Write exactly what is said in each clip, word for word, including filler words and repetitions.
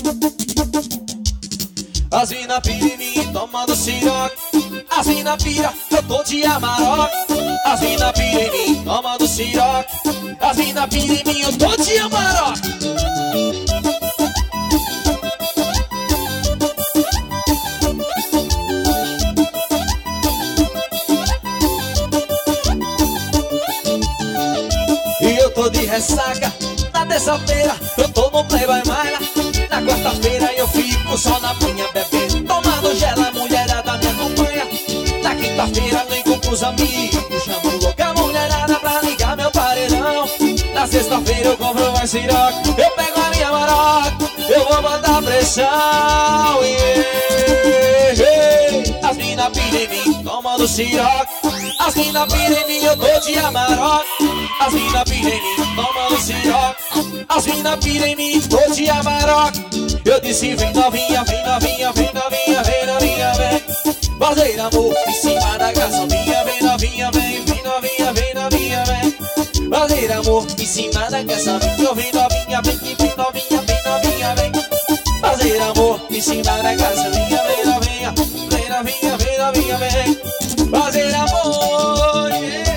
As mina pira em mim, tomando siroque. As mina pira, eu tô de amarok. As mina pira em mim, tomando siroque. As mina pira em mim, eu tô de amarok. E eu tô de ressaca. Na terça-feira eu tô no Playboy Maia. Na quarta-feira eu fico só na minha bebê, tomando gelo, a mulherada me acompanha. Na quinta-feira ligo pros amigos, chamo louca a mulherada pra ligar meu paredão. Na sexta-feira eu compro mais siroque, eu pego a minha maroca, eu vou botar pressão, yeah, yeah. As mina pira em mim, tomando siroque. As mina pira em mim, eu tô de amarok. As mina pira em mim, tomando siroque. As mina pira em mim, tô de amarok. Eu disse vem novinha, vem novinha, vem novinha, vem novinha, vem fazer amor em cima da garçoninha. Vem novinha, vem, vem novinha, vem novinha, vem fazer amor em cima da garçoninha. Vem novinha, vem, vem novinha, vem novinha, vem fazer amor em cima da garçoninha. Vem novinha, vem novinha, vem novinha, vem fazer amor, yeah.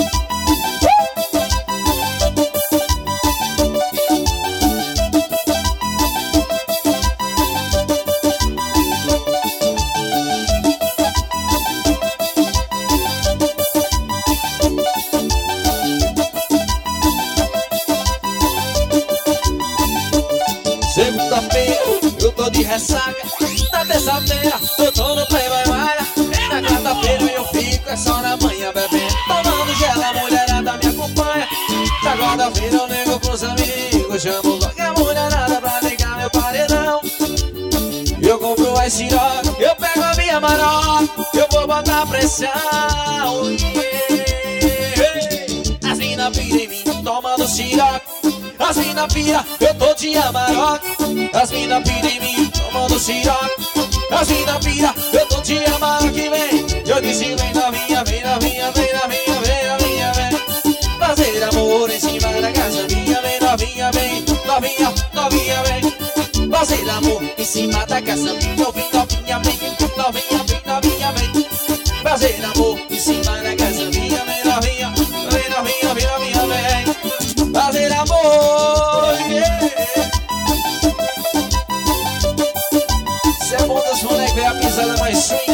Segunda-feira eu tô de ressaca. Na terça-feira eu tô no Playboy Maia. Na quarta-feira eu fico é só na manhã bebendo, tomando gelo, a mulherada me acompanha. Na quarta-feira eu ligo pros amigos, chamo logo a mulherada pra ligar meu paredão. Eu compro mais siroque, eu pego a minha maroca, eu vou botar pressão, yeah. As mina pira em mim, tomando siroque. As mina pira, eu tô de amarok. As mina pira em mim, tomando siroque. As mina pira, eu tô de amarok, vem. Eu disse vem novinha, vem novinha, vem novinha, vem novinha, vem fazer amor em cima da casa minha. Vem novinha, vem novinha, novinha, vem fazer amor em cima da casa minha. Eu vim novinha, vem novinha, vem novinha, vem fazer amor em cima da casa minha. Vem novinha, vem novinha, vem novinha, vem fazer amor, yeah. Cê é bom dos moleques, é a pisada mais swing.